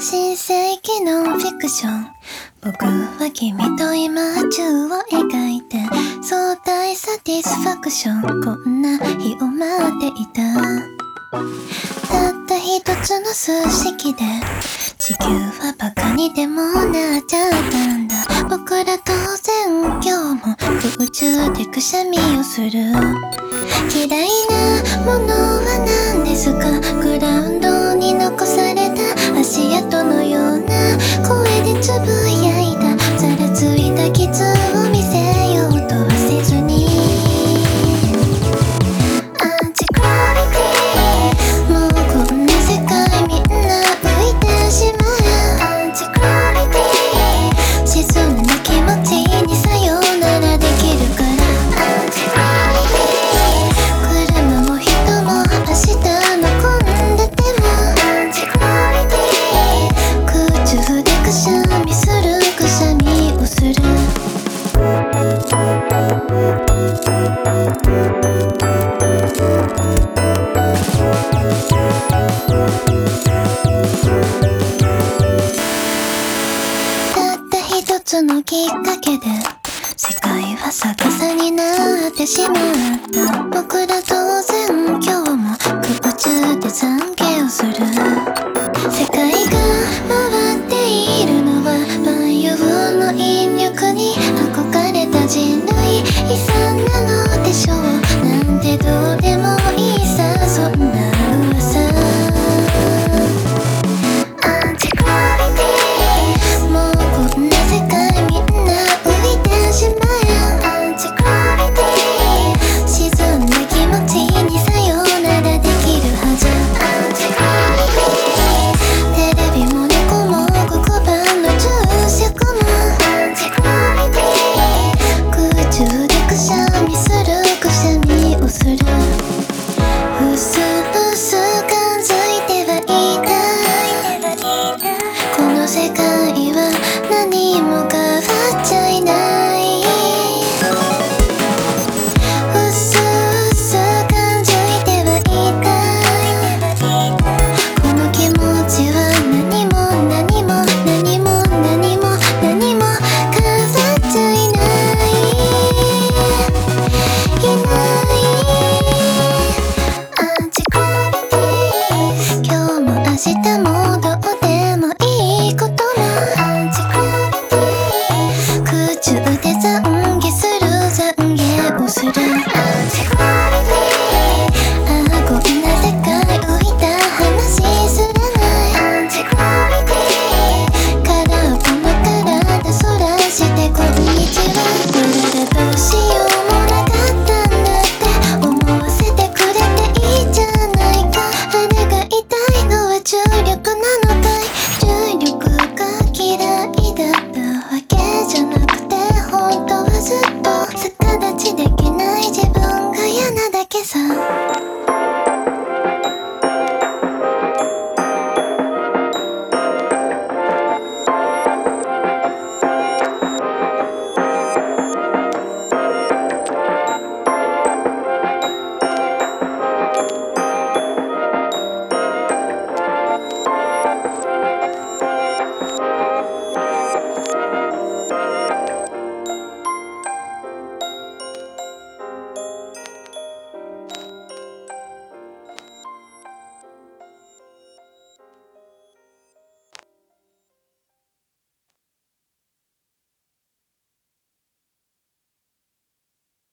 新世紀のフィクション。僕は君と今宇宙を描いて相対サティスファクション。こんな日を待っていた。たった一つの数式で地球はバカにでもなっちゃったんだ。僕ら当然今日も空中でくしゃみをする。嫌いなものは何ですか？グラウンドに残された足跡のような声でつぶやいた。ざらついた傷を見せようとはせずに、アンチクラビティ、もうこんな世界みんな浮いてしまう。アンチクラビティ、沈んだ気持ちにさようならできるから。アンチクラビティ、車も人も明日の献立もアンチクラビティ、空中でくしゃみする、くしゃみをする。たった一つのきっかけで世界は逆さになってしまった。僕ら当然今日も空中で懺悔をする。